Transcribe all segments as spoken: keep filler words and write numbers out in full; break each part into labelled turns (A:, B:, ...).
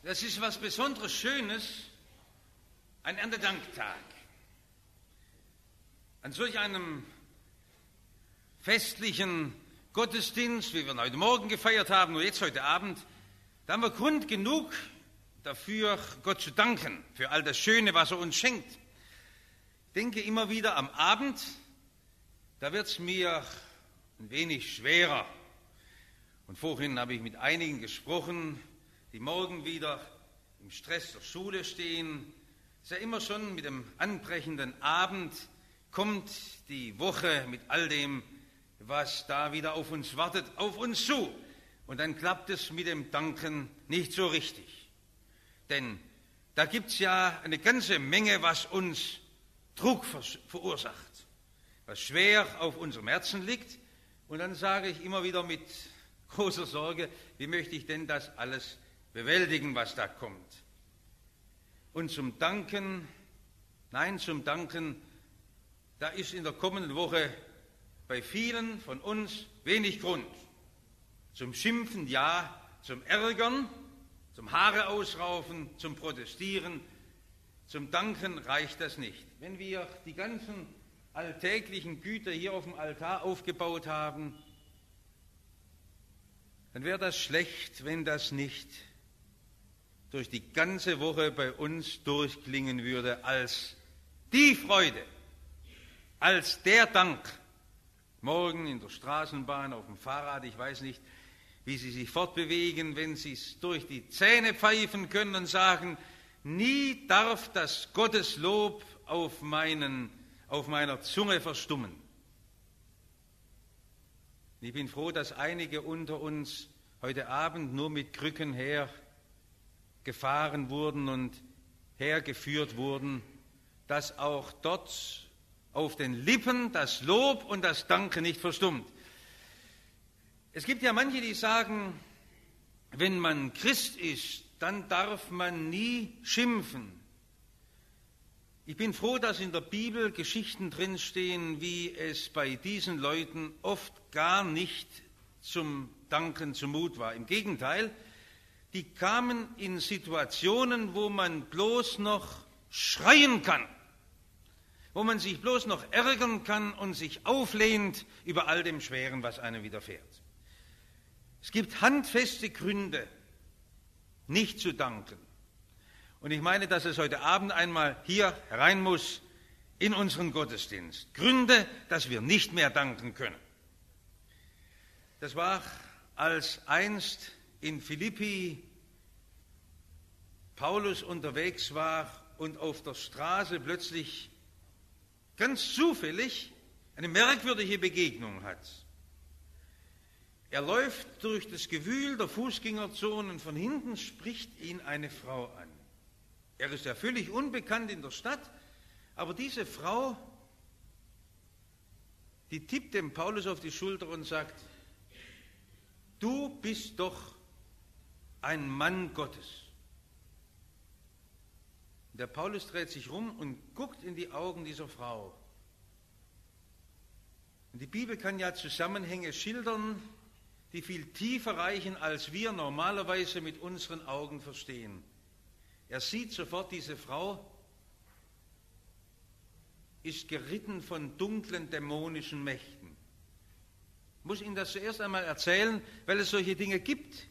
A: Das ist was Besonderes Schönes, ein Erntedanktag. An solch einem festlichen Gottesdienst, wie wir ihn heute Morgen gefeiert haben, nur jetzt heute Abend, da haben wir Grund genug dafür, Gott zu danken, für all das Schöne, was er uns schenkt. Ich denke immer wieder am Abend, da wird es mir ein wenig schwerer. Und vorhin habe ich mit einigen gesprochen, die morgen wieder im Stress der Schule stehen. Es ist ja immer schon mit dem anbrechenden Abend kommt die Woche mit all dem, was da wieder auf uns wartet, auf uns zu. Und dann klappt es mit dem Danken nicht so richtig. Denn da gibt es ja eine ganze Menge, was uns Druck verursacht, was schwer auf unserem Herzen liegt. Und dann sage ich immer wieder mit großer Sorge, wie möchte ich denn das alles bewältigen, was da kommt? Und zum Danken, nein, zum Danken, da ist in der kommenden Woche bei vielen von uns wenig Grund. Zum Schimpfen ja, zum Ärgern, zum Haare ausraufen, zum Protestieren, zum Danken reicht das nicht. Wenn wir die ganzen alltäglichen Güter hier auf dem Altar aufgebaut haben, dann wäre das schlecht, wenn das nicht durch die ganze Woche bei uns durchklingen würde als die Freude, als der Dank. Morgen in der Straßenbahn, auf dem Fahrrad, ich weiß nicht, wie Sie sich fortbewegen, wenn Sie es durch die Zähne pfeifen können und sagen, nie darf das Gotteslob auf, meinen, auf meiner Zunge verstummen. Ich bin froh, dass einige unter uns heute Abend nur mit Krücken hergefahren wurden und hergeführt wurden, dass auch dort auf den Lippen das Lob und das Danken nicht verstummt. Es gibt ja manche, die sagen, wenn man Christ ist, dann darf man nie schimpfen. Ich bin froh, dass in der Bibel Geschichten drinstehen, wie es bei diesen Leuten oft gar nicht zum Danken zumut war. Im Gegenteil, die kamen in Situationen, wo man bloß noch schreien kann, wo man sich bloß noch ärgern kann und sich auflehnt über all dem Schweren, was einem widerfährt. Es gibt handfeste Gründe, nicht zu danken. Und ich meine, dass es heute Abend einmal hier herein muss in unseren Gottesdienst. Gründe, dass wir nicht mehr danken können. Das war, als einst in Philippi Paulus unterwegs war und auf der Straße plötzlich ganz zufällig eine merkwürdige Begegnung hat. Er läuft durch das Gewühl der Fußgängerzone und von hinten spricht ihn eine Frau an. Er ist ja völlig unbekannt in der Stadt, aber diese Frau, die tippt dem Paulus auf die Schulter und sagt, du bist doch ein Mann Gottes. Der Paulus dreht sich rum und guckt in die Augen dieser Frau. Und die Bibel kann ja Zusammenhänge schildern, die viel tiefer reichen, als wir normalerweise mit unseren Augen verstehen. Er sieht sofort, diese Frau ist geritten von dunklen, dämonischen Mächten. Ich muss Ihnen das zuerst einmal erzählen, weil es solche Dinge gibt.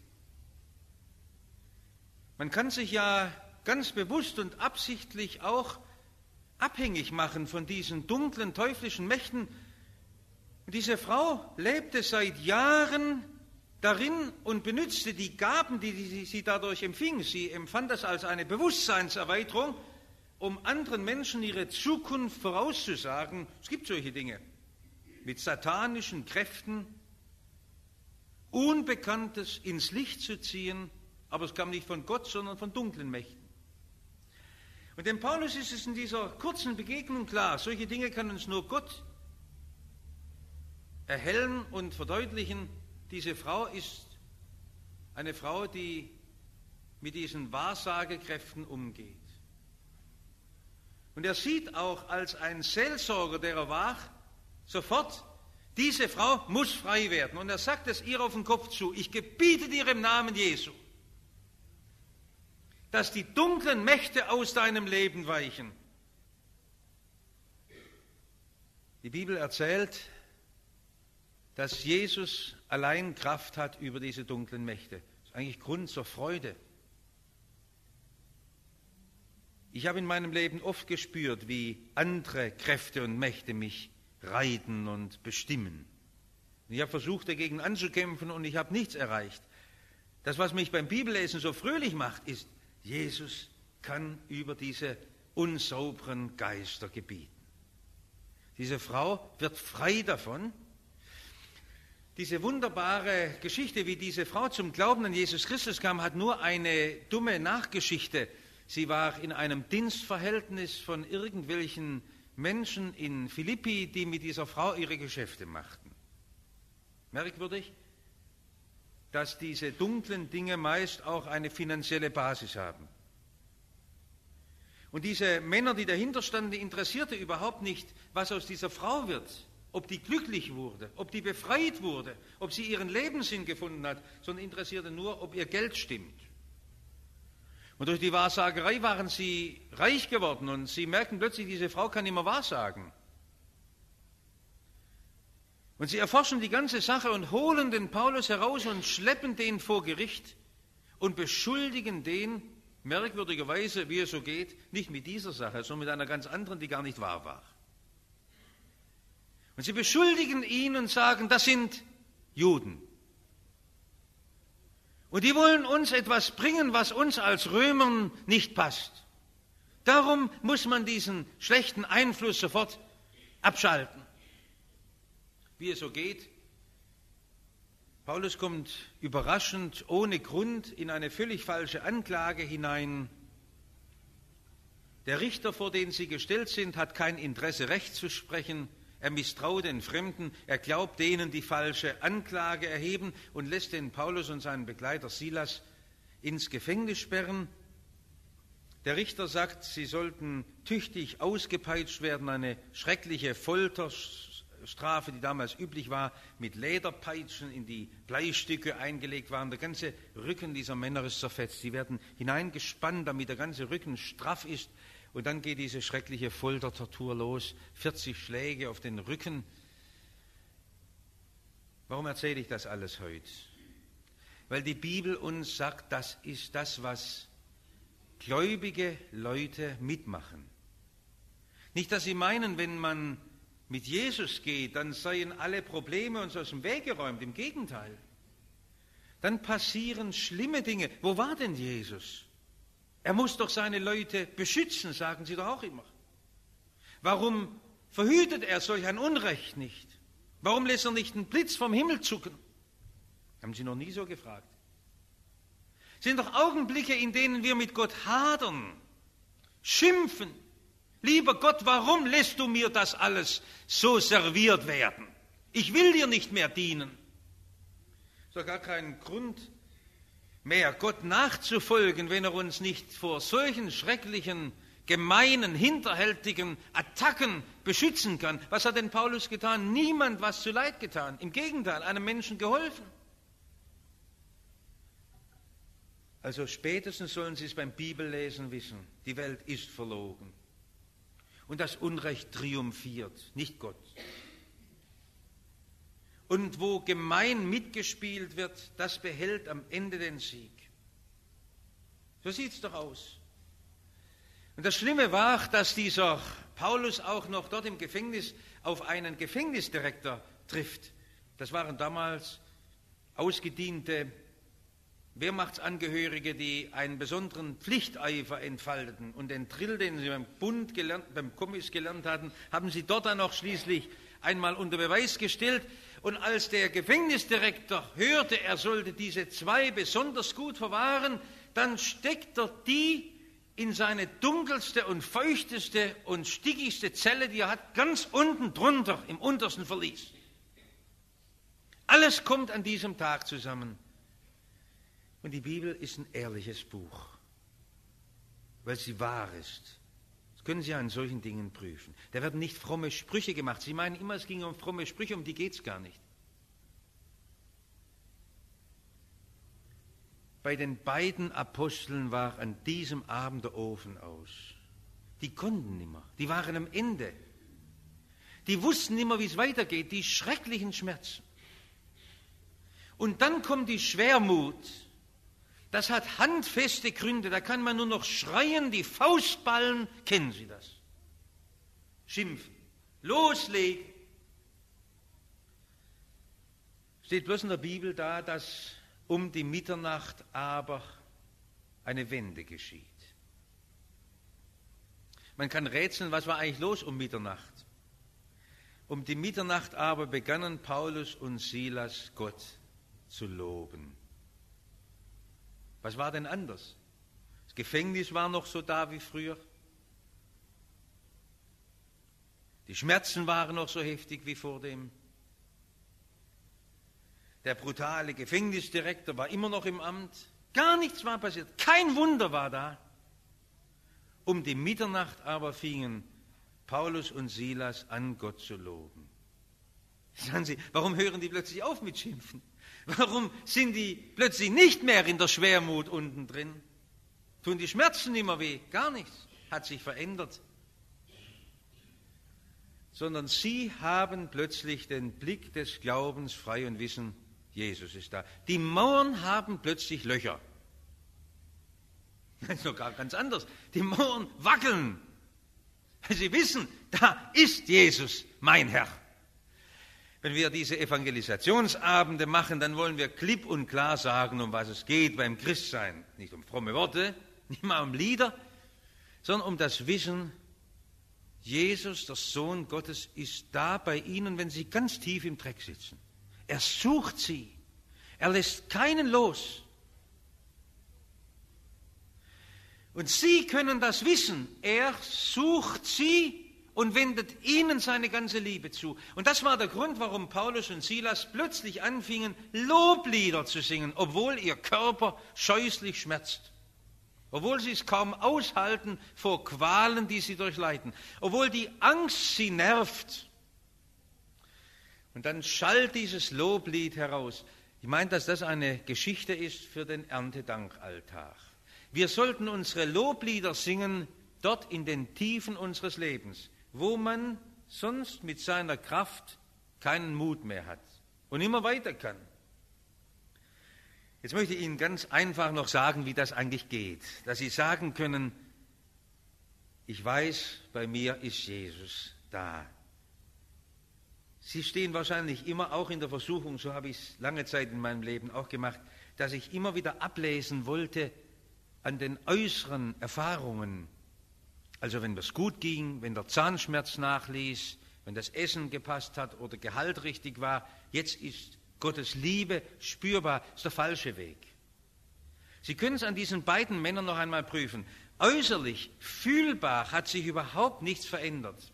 A: Man kann sich ja ganz bewusst und absichtlich auch abhängig machen von diesen dunklen, teuflischen Mächten. Und diese Frau lebte seit Jahren darin und benützte die Gaben, die sie dadurch empfing. Sie empfand das als eine Bewusstseinserweiterung, um anderen Menschen ihre Zukunft vorauszusagen. Es gibt solche Dinge mit satanischen Kräften, Unbekanntes ins Licht zu ziehen, aber es kam nicht von Gott, sondern von dunklen Mächten. Und dem Paulus ist es in dieser kurzen Begegnung klar, solche Dinge kann uns nur Gott erhellen und verdeutlichen. Diese Frau ist eine Frau, die mit diesen Wahrsagekräften umgeht. Und er sieht auch als ein Seelsorger, der er war, sofort, diese Frau muss frei werden. Und er sagt es ihr auf den Kopf zu, ich gebiete dir im Namen Jesu. dass die dunklen Mächte aus deinem Leben weichen. Die Bibel erzählt, dass Jesus allein Kraft hat über diese dunklen Mächte. Das ist eigentlich Grund zur Freude. Ich habe in meinem Leben oft gespürt, wie andere Kräfte und Mächte mich reiten und bestimmen. Ich habe versucht, dagegen anzukämpfen und ich habe nichts erreicht. Das, was mich beim Bibellesen so fröhlich macht, ist, Jesus kann über diese unsauberen Geister gebieten. Diese Frau wird frei davon. Diese wunderbare Geschichte, wie diese Frau zum Glauben an Jesus Christus kam, hat nur eine dumme Nachgeschichte. Sie war in einem Dienstverhältnis von irgendwelchen Menschen in Philippi, die mit dieser Frau ihre Geschäfte machten. Merkwürdig, dass diese dunklen Dinge meist auch eine finanzielle Basis haben. Und diese Männer, die dahinter standen, die interessierte überhaupt nicht, was aus dieser Frau wird, ob die glücklich wurde, ob die befreit wurde, ob sie ihren Lebenssinn gefunden hat, sondern interessierte nur, ob ihr Geld stimmt. Und durch die Wahrsagerei waren sie reich geworden und sie merkten plötzlich, diese Frau kann immer wahrsagen. Und sie erforschen die ganze Sache und holen den Paulus heraus und schleppen den vor Gericht und beschuldigen den, merkwürdigerweise, wie es so geht, nicht mit dieser Sache, sondern mit einer ganz anderen, die gar nicht wahr war. Und sie beschuldigen ihn und sagen, das sind Juden. Und die wollen uns etwas bringen, was uns als Römern nicht passt. Darum muss man diesen schlechten Einfluss sofort abschalten. Wie es so geht, Paulus kommt überraschend, ohne Grund, in eine völlig falsche Anklage hinein. Der Richter, vor den sie gestellt sind, hat kein Interesse, Recht zu sprechen. Er misstraut den Fremden, er glaubt denen, die falsche Anklage erheben und lässt den Paulus und seinen Begleiter Silas ins Gefängnis sperren. Der Richter sagt, sie sollten tüchtig ausgepeitscht werden, eine schreckliche Folterstrafe, die damals üblich war, mit Lederpeitschen in die Bleistücke eingelegt waren. Der ganze Rücken dieser Männer ist zerfetzt. Sie werden hineingespannt, damit der ganze Rücken straff ist. Und dann geht diese schreckliche Foltertortur los, vierzig Schläge auf den Rücken. Warum erzähle ich das alles heute? Weil die Bibel uns sagt, das ist das, was gläubige Leute mitmachen. Nicht, dass sie meinen, wenn man mit Jesus geht, dann seien alle Probleme uns aus dem Weg geräumt. Im Gegenteil. Dann passieren schlimme Dinge. Wo war denn Jesus? Er muss doch seine Leute beschützen, sagen sie doch auch immer. Warum verhütet er solch ein Unrecht nicht? Warum lässt er nicht einen Blitz vom Himmel zucken? Haben Sie noch nie so gefragt? Es sind doch Augenblicke, in denen wir mit Gott hadern, schimpfen. Lieber Gott, warum lässt du mir das alles so serviert werden? Ich will dir nicht mehr dienen. Es ist doch gar kein Grund mehr, Gott nachzufolgen, wenn er uns nicht vor solchen schrecklichen, gemeinen, hinterhältigen Attacken beschützen kann. Was hat denn Paulus getan? Niemand was zuleid getan. Im Gegenteil, einem Menschen geholfen. Also spätestens sollen Sie es beim Bibellesen wissen. Die Welt ist verlogen. Und das Unrecht triumphiert, nicht Gott. Und wo gemein mitgespielt wird, das behält am Ende den Sieg. So sieht es doch aus. Und das Schlimme war, dass dieser Paulus auch noch dort im Gefängnis auf einen Gefängnisdirektor trifft. Das waren damals ausgediente Wehrmachtsangehörige, die einen besonderen Pflichteifer entfalteten. Und den Drill, den sie beim Bund gelernt, beim Kommis gelernt hatten, haben sie dort dann auch schließlich einmal unter Beweis gestellt. Und als der Gefängnisdirektor hörte, er sollte diese zwei besonders gut verwahren, dann steckt er die in seine dunkelste und feuchteste und stickigste Zelle, die er hat, ganz unten drunter im untersten Verlies. Alles kommt an diesem Tag zusammen. Und die Bibel ist ein ehrliches Buch, weil sie wahr ist. Das können Sie an solchen Dingen prüfen. Da werden nicht fromme Sprüche gemacht. Sie meinen immer, es ging um fromme Sprüche, um die geht es gar nicht. Bei den beiden Aposteln war an diesem Abend der Ofen aus. Die konnten nimmer, die waren am Ende. Die wussten nimmer, wie es weitergeht, die schrecklichen Schmerzen. Und dann kommt die Schwermut. Das hat handfeste Gründe, da kann man nur noch schreien, die Faust ballen, kennen Sie das? Schimpfen, loslegen. Steht bloß in der Bibel da, dass um die Mitternacht aber eine Wende geschieht. Man kann rätseln, was war eigentlich los um Mitternacht? Um die Mitternacht aber begannen Paulus und Silas Gott zu loben. Was war denn anders? Das Gefängnis war noch so da wie früher. Die Schmerzen waren noch so heftig wie vordem. Der brutale Gefängnisdirektor war immer noch im Amt. Gar nichts war passiert. Kein Wunder war da. Um die Mitternacht aber fingen Paulus und Silas an, Gott zu loben. Sagen Sie, warum hören die plötzlich auf mit Schimpfen? Warum sind die plötzlich nicht mehr in der Schwermut unten drin? Tun die Schmerzen nicht mehr weh? Gar nichts. Hat sich verändert. Sondern sie haben plötzlich den Blick des Glaubens frei und wissen, Jesus ist da. Die Mauern haben plötzlich Löcher. Das ist doch gar ganz anders. Die Mauern wackeln. Sie wissen, da ist Jesus, mein Herr. Wenn wir diese Evangelisationsabende machen, dann wollen wir klipp und klar sagen, um was es geht beim Christsein. Nicht um fromme Worte, nicht mal um Lieder, sondern um das Wissen, Jesus, der Sohn Gottes, ist da bei Ihnen, wenn Sie ganz tief im Dreck sitzen. Er sucht Sie. Er lässt keinen los. Und Sie können das wissen. Er sucht Sie und wendet ihnen seine ganze Liebe zu. Und das war der Grund, warum Paulus und Silas plötzlich anfingen, Loblieder zu singen, obwohl ihr Körper scheußlich schmerzt. Obwohl sie es kaum aushalten vor Qualen, die sie durchleiden. Obwohl die Angst sie nervt. Und dann schallt dieses Loblied heraus. Ich meine, dass das eine Geschichte ist für den Erntedankaltar. Wir sollten unsere Loblieder singen dort in den Tiefen unseres Lebens, wo man sonst mit seiner Kraft keinen Mut mehr hat und immer weiter kann. Jetzt möchte ich Ihnen ganz einfach noch sagen, wie das eigentlich geht, dass Sie sagen können, ich weiß, bei mir ist Jesus da. Sie stehen wahrscheinlich immer auch in der Versuchung, so habe ich es lange Zeit in meinem Leben auch gemacht, dass ich immer wieder ablesen wollte an den äußeren Erfahrungen. Also wenn es gut ging, wenn der Zahnschmerz nachließ, wenn das Essen gepasst hat oder Gehalt richtig war, jetzt ist Gottes Liebe spürbar, ist der falsche Weg. Sie können es an diesen beiden Männern noch einmal prüfen. Äußerlich, fühlbar hat sich überhaupt nichts verändert.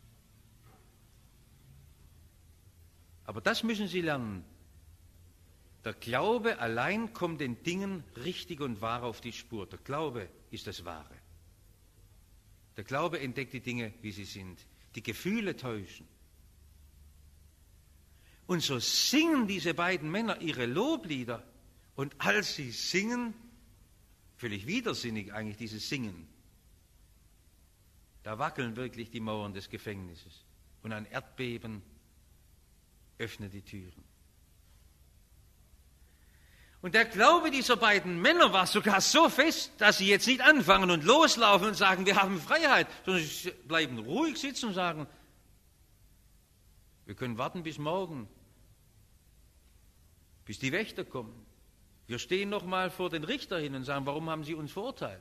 A: Aber das müssen Sie lernen. Der Glaube allein kommt den Dingen richtig und wahr auf die Spur. Der Glaube ist das Wahre. Der Glaube entdeckt die Dinge, wie sie sind. Die Gefühle täuschen. Und so singen diese beiden Männer ihre Loblieder. Und als sie singen, völlig widersinnig eigentlich dieses Singen, da wackeln wirklich die Mauern des Gefängnisses. Und ein Erdbeben öffnet die Türen. Und der Glaube dieser beiden Männer war sogar so fest, dass sie jetzt nicht anfangen und loslaufen und sagen, wir haben Freiheit, sondern sie bleiben ruhig sitzen und sagen, wir können warten bis morgen, bis die Wächter kommen. Wir stehen noch mal vor den Richter hin und sagen, warum haben sie uns verurteilt?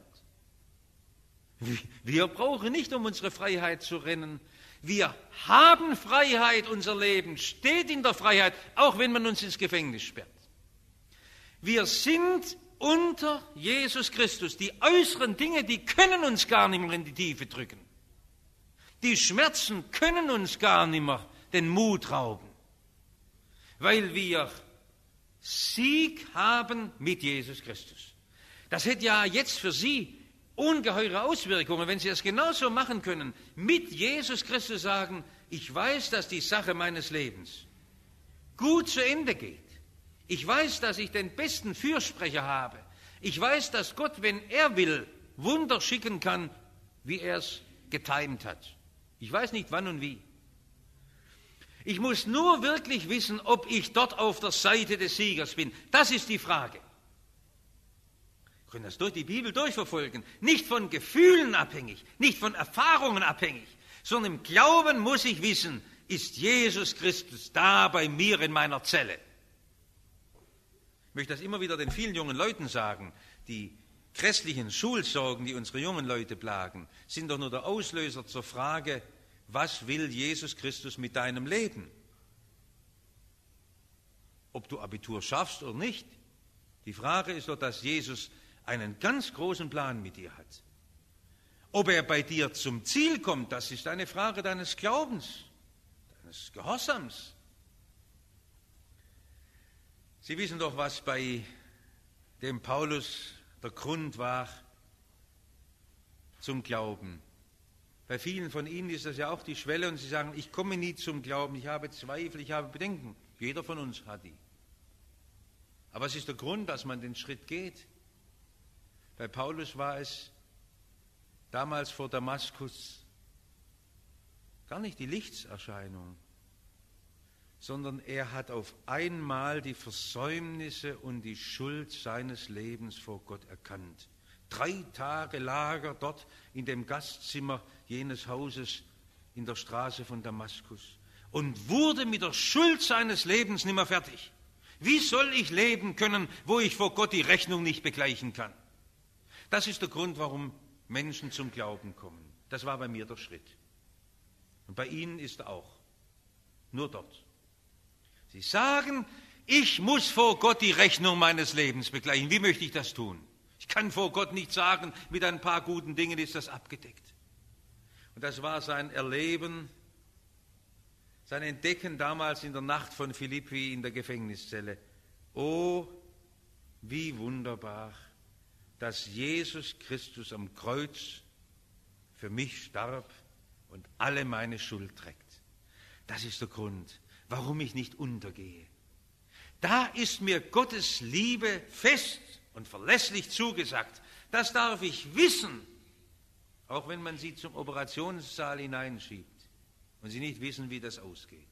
A: Wir brauchen nicht, um unsere Freiheit zu rennen. Wir haben Freiheit, unser Leben steht in der Freiheit, auch wenn man uns ins Gefängnis sperrt. Wir sind unter Jesus Christus. Die äußeren Dinge, die können uns gar nicht mehr in die Tiefe drücken. Die Schmerzen können uns gar nicht mehr den Mut rauben, weil wir Sieg haben mit Jesus Christus. Das hätte ja jetzt für Sie ungeheure Auswirkungen, wenn Sie das genauso machen können, mit Jesus Christus sagen, ich weiß, dass die Sache meines Lebens gut zu Ende geht. Ich weiß, dass ich den besten Fürsprecher habe. Ich weiß, dass Gott, wenn er will, Wunder schicken kann, wie er es getimt hat. Ich weiß nicht wann und wie. Ich muss nur wirklich wissen, ob ich dort auf der Seite des Siegers bin. Das ist die Frage. Wir können das durch die Bibel durchverfolgen. Nicht von Gefühlen abhängig, nicht von Erfahrungen abhängig, sondern im Glauben muss ich wissen, ist Jesus Christus da bei mir in meiner Zelle. Ich möchte das immer wieder den vielen jungen Leuten sagen, die grässlichen Schulsorgen, die unsere jungen Leute plagen, sind doch nur der Auslöser zur Frage, was will Jesus Christus mit deinem Leben? Ob du Abitur schaffst oder nicht. Die Frage ist doch, dass Jesus einen ganz großen Plan mit dir hat. Ob er bei dir zum Ziel kommt, das ist eine Frage deines Glaubens, deines Gehorsams. Sie wissen doch, was bei dem Paulus der Grund war zum Glauben. Bei vielen von Ihnen ist das ja auch die Schwelle und sie sagen, ich komme nie zum Glauben, ich habe Zweifel, ich habe Bedenken. Jeder von uns hat die. Aber es ist der Grund, dass man den Schritt geht. Bei Paulus war es damals vor Damaskus gar nicht die Lichtserscheinung, sondern er hat auf einmal die Versäumnisse und die Schuld seines Lebens vor Gott erkannt. Drei Tage lag er dort in dem Gastzimmer jenes Hauses in der Straße von Damaskus und wurde mit der Schuld seines Lebens nicht mehr fertig. Wie soll ich leben können, wo ich vor Gott die Rechnung nicht begleichen kann? Das ist der Grund, warum Menschen zum Glauben kommen. Das war bei mir der Schritt. Und bei Ihnen ist er auch. Nur dort. Sie sagen, ich muss vor Gott die Rechnung meines Lebens begleichen. Wie möchte ich das tun? Ich kann vor Gott nicht sagen, mit ein paar guten Dingen ist das abgedeckt. Und das war sein Erleben, sein Entdecken damals in der Nacht von Philippi in der Gefängniszelle. Oh, wie wunderbar, dass Jesus Christus am Kreuz für mich starb und alle meine Schuld trägt. Das ist der Grund, warum ich nicht untergehe. Da ist mir Gottes Liebe fest und verlässlich zugesagt. Das darf ich wissen, auch wenn man sie zum Operationssaal hineinschiebt und sie nicht wissen, wie das ausgeht.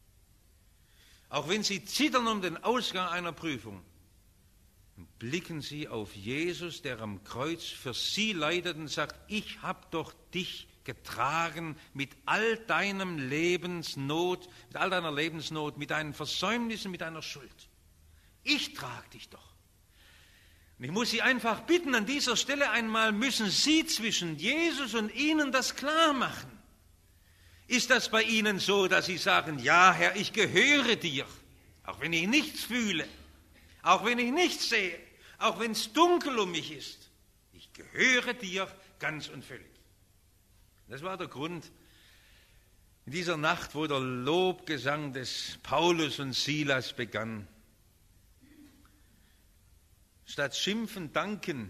A: Auch wenn sie zittern um den Ausgang einer Prüfung, blicken sie auf Jesus, der am Kreuz für sie leidet und sagt, ich habe doch dich getragen mit all deinem Lebensnot, mit all deiner Lebensnot, mit deinen Versäumnissen, mit deiner Schuld. Ich trage dich doch. Und ich muss Sie einfach bitten, an dieser Stelle einmal müssen Sie zwischen Jesus und Ihnen das klar machen. Ist das bei Ihnen so, dass Sie sagen, ja Herr, ich gehöre dir, auch wenn ich nichts fühle, auch wenn ich nichts sehe, auch wenn es dunkel um mich ist. Ich gehöre dir ganz und völlig. Das war der Grund in dieser Nacht, wo der Lobgesang des Paulus und Silas begann. Statt schimpfen, danken.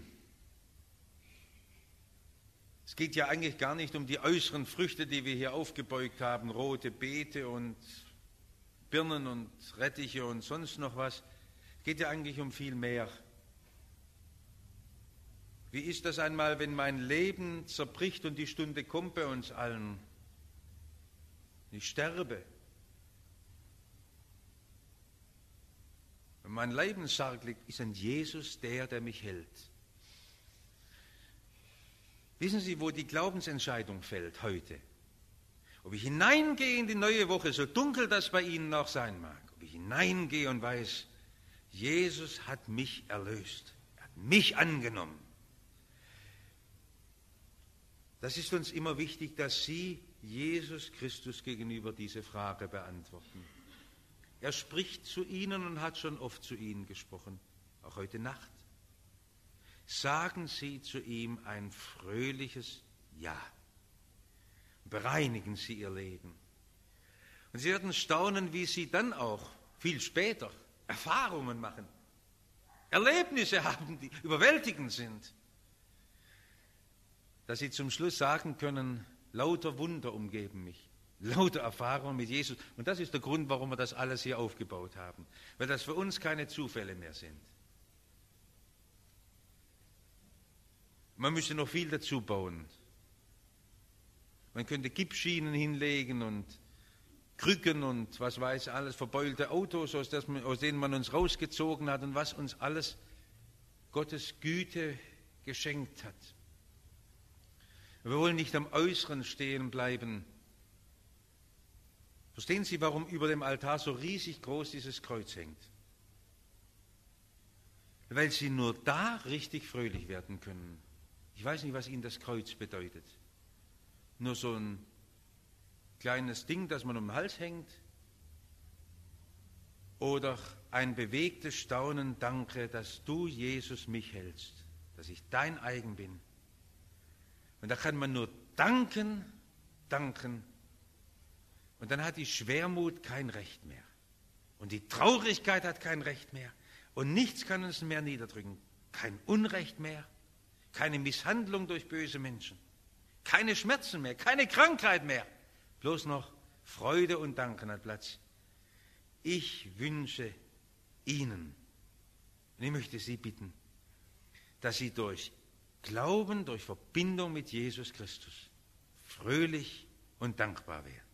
A: Es geht ja eigentlich gar nicht um die äußeren Früchte, die wir hier aufgebeugt haben, rote Beete und Birnen und Rettiche und sonst noch was. Es geht ja eigentlich um viel mehr. Wie ist das einmal, wenn mein Leben zerbricht und die Stunde kommt bei uns allen? Ich sterbe. Wenn mein Lebenssarg liegt, ist ein Jesus der, der mich hält. Wissen Sie, wo die Glaubensentscheidung fällt heute? Ob ich hineingehe in die neue Woche, so dunkel das bei Ihnen auch sein mag, ob ich hineingehe und weiß, Jesus hat mich erlöst, er hat mich angenommen. Das ist uns immer wichtig, dass Sie Jesus Christus gegenüber diese Frage beantworten. Er spricht zu Ihnen und hat schon oft zu Ihnen gesprochen, auch heute Nacht. Sagen Sie zu ihm ein fröhliches Ja. Bereinigen Sie Ihr Leben. Und Sie werden staunen, wie Sie dann auch viel später Erfahrungen machen, Erlebnisse haben, die überwältigend sind, dass Sie zum Schluss sagen können, lauter Wunder umgeben mich, lauter Erfahrungen mit Jesus. Und das ist der Grund, warum wir das alles hier aufgebaut haben, weil das für uns keine Zufälle mehr sind. Man müsste noch viel dazu bauen. Man könnte Gipsschienen hinlegen und Krücken und was weiß alles, verbeulte Autos, aus, das man, aus denen man uns rausgezogen hat und was uns alles Gottes Güte geschenkt hat. Wir wollen nicht am Äußeren stehen bleiben. Verstehen Sie, warum über dem Altar so riesig groß dieses Kreuz hängt? Weil Sie nur da richtig fröhlich werden können. Ich weiß nicht, was Ihnen das Kreuz bedeutet. Nur so ein kleines Ding, das man um den Hals hängt? Oder ein bewegtes Staunen, danke, dass du, Jesus, mich hältst, dass ich dein eigen bin. Und da kann man nur danken, danken. Und dann hat die Schwermut kein Recht mehr. Und die Traurigkeit hat kein Recht mehr. Und nichts kann uns mehr niederdrücken. Kein Unrecht mehr, keine Misshandlung durch böse Menschen, keine Schmerzen mehr, keine Krankheit mehr. Bloß noch Freude und Danken hat Platz. Ich wünsche Ihnen, und ich möchte Sie bitten, dass Sie durch Glauben, durch Verbindung mit Jesus Christus fröhlich und dankbar werden.